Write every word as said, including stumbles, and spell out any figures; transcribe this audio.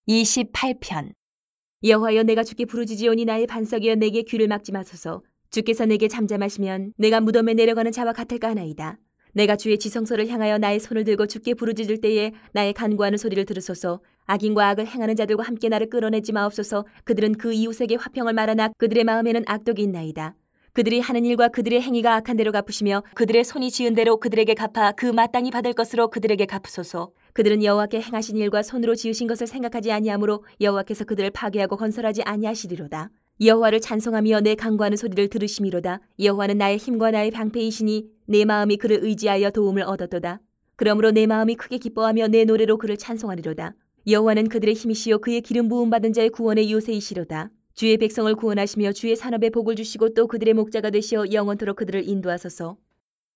이십팔 편. 여호와여, 내가 주께 부르짖으오니 나의 반석이여 내게 귀를 막지 마소서. 주께서 내게 잠잠하시면 내가 무덤에 내려가는 자와 같을까 하나이다. 내가 주의 지성소를 향하여 나의 손을 들고 주께 부르짖을 때에 나의 간구하는 소리를 들으소서. 악인과 악을 행하는 자들과 함께 나를 끌어내지 마옵소서. 그들은 그 이웃에게 화평을 말하나 그들의 마음에는 악독이 있나이다. 그들이 하는 일과 그들의 행위가 악한 대로 갚으시며 그들의 손이 지은 대로 그들에게 갚아 그 마땅히 받을 것으로 그들에게 갚으소서. 그들은 여호와께 행하신 일과 손으로 지으신 것을 생각하지 아니하므로 여호와께서 그들을 파괴하고 건설하지 아니하시리로다. 여호와를 찬송하며 내 간구하는 소리를 들으심이로다. 여호와는 나의 힘과 나의 방패이시니 내 마음이 그를 의지하여 도움을 얻었도다. 그러므로 내 마음이 크게 기뻐하며 내 노래로 그를 찬송하리로다. 여호와는 그들의 힘이시요 그의 기름 부음 받은 자의 구원의 요새이시로다. 주의 백성을 구원하시며 주의 산업에 복을 주시고 또 그들의 목자가 되시어 영원토록 그들을 인도하소서.